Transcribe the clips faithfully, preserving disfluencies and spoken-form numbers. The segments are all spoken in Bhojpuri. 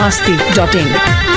masti dot in.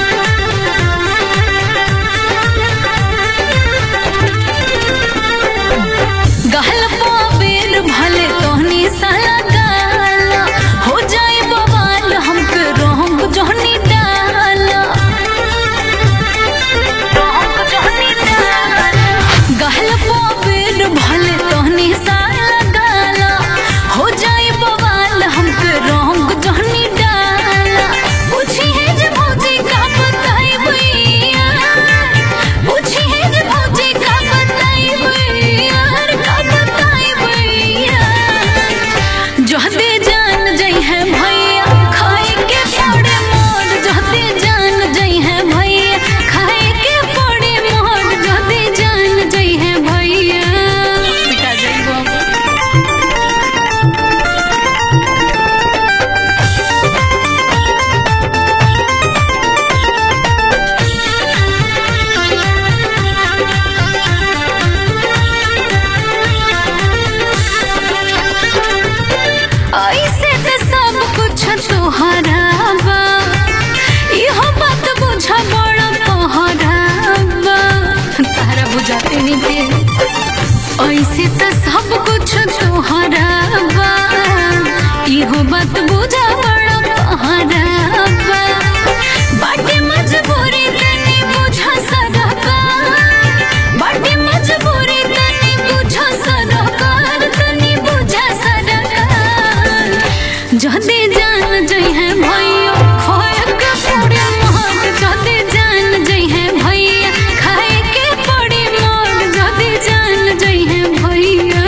ऐसे तो सब कुछ तोहरा बा, इहो बात बुझा बड़ा पहाड़ा बा। बाटे मजबूरी तनी बुझा सरकार, बाटे मजबूरी तनी बुझा सरकार, तनी बुझा सरकार। जदे जान जई है भैया खोए के पूरे मोहन, जदे जान जई है भैया खाए के पड़ी मोर, जदे जान जई है भैया।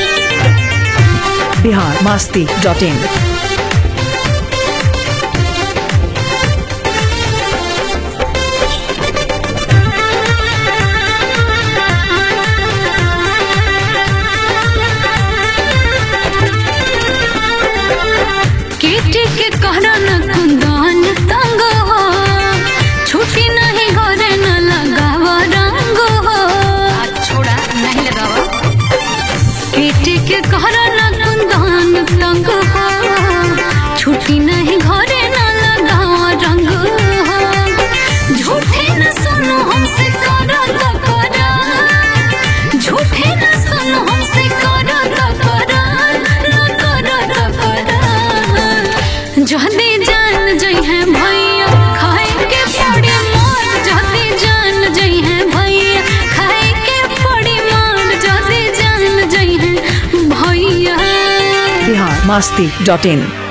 Bihar masti dot in. केटी के कहना न कुंदन तंग हो, छुट्टी नहीं घरे न लगावा रंग हो। छोड़ा नहीं लगावा। केटी के कहना न कुंदन तंग हो, छुट्टी नहीं घरे न लगावा रंग हो। झूठे न सुनो हमसे करो तो करा, झूठे न सुनो हमसे करो तो करा, न करो तो करा। जदे जान जई है भैया खाए के पड़ी मोर, जदे जान जई है भैया खाए के पड़ी मोर, जदे जान जई है भैया। Bihar masti dot in.